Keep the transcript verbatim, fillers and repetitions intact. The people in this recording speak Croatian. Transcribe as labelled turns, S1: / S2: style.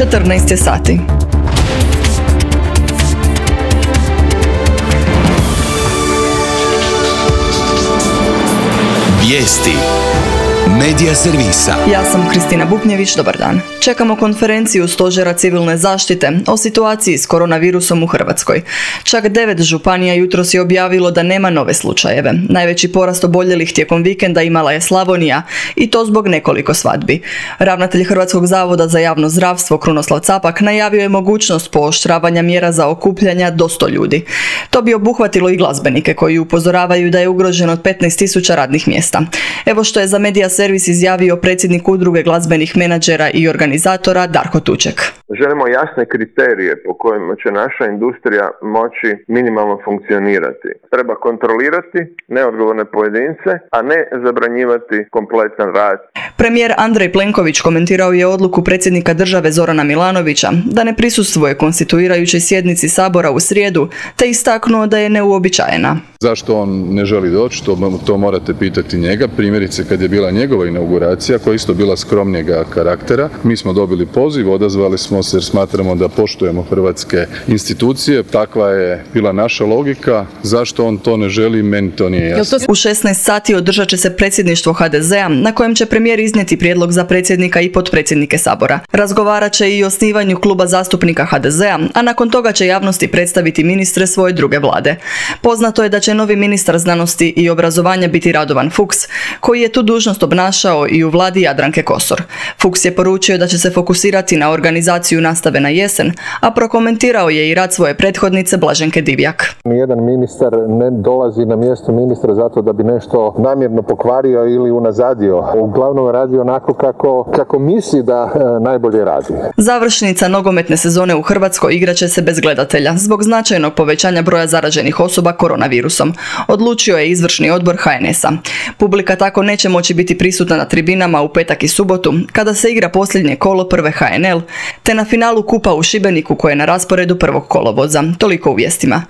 S1: četrnaest je sati.
S2: Vijesti Medija servisa.
S1: Ja sam Kristina Buknjević, dobar dan. Čekamo konferenciju Stožera civilne zaštite o situaciji s koronavirusom u Hrvatskoj. Čak devet županija jutros je objavilo da nema nove slučajeve. Najveći porast oboljelih tijekom vikenda imala je Slavonija i to zbog nekoliko svadbi. Ravnatelj Hrvatskog zavoda za javno zdravstvo Krunoslav Capak najavio je mogućnost pooštravanja mjera za okupljanja do sto ljudi. To bi obuhvatilo i glazbenike koji upozoravaju da je ugroženo petnaest tisuća radnih mjesta. Evo što je za Medija servis izjavio predsjednik udruge glazbenih menadžera i organizatora Darko Tuček.
S3: Želimo jasne kriterije po kojima će naša industrija moći minimalno funkcionirati. Treba kontrolirati neodgovorne pojedince, a ne zabranjivati kompletan rad.
S1: Premijer Andrej Plenković komentirao je odluku predsjednika države Zorana Milanovića da ne prisustvuje konstituirajućoj sjednici Sabora u srijedu, te istaknuo da je neuobičajena.
S4: Zašto on ne želi doći, to, to morate pitati njega. Primjerice, kad je bila njegova inauguracija, koja je isto bila skromnijega karaktera, mi smo dobili poziv, odazvali smo se jer smatramo da poštujemo hrvatske institucije. Takva je bila naša logika. Zašto on to ne želi, meni to nije jasno.
S1: U šesnaest sati održat će se predsjedništvo ha de zea, na kojem će premijer iznijeti prijedlog za predsjednika i potpredsjednike Sabora. Razgovarat će i o osnivanju kluba zastupnika ha de zea, a nakon toga će javnosti predstaviti ministre svoje druge vlade. Poznato je da će novi ministar znanosti i obrazovanja biti Radovan Fuchs, koji je tu dužnost obnašao i u vladi Jadranke Kosor. Fuchs je poručio da će se fokusirati na organizaciju nastave na jesen, a prokomentirao je i rad svoje prethodnice Blaženke Divjak.
S5: Nijedan ministar ne dolazi na mjesto ministra zato da bi nešto namjerno pokvario ili unazadio. Uglavnom radi onako kako, kako misli da e, najbolje radi.
S1: Završnica nogometne sezone u Hrvatskoj igraće se bez gledatelja zbog značajnog povećanja broja zaraženih osoba koronavirusom, odlučio je izvršni odbor ha en es a. Publika tako neće moći biti prisutna na tribinama u petak i subotu, kada se igra posljednje kolo prve ha en el, te na finalu kupa u Šibeniku koje je na rasporedu prvog kolovoza. Toliko u vijestima.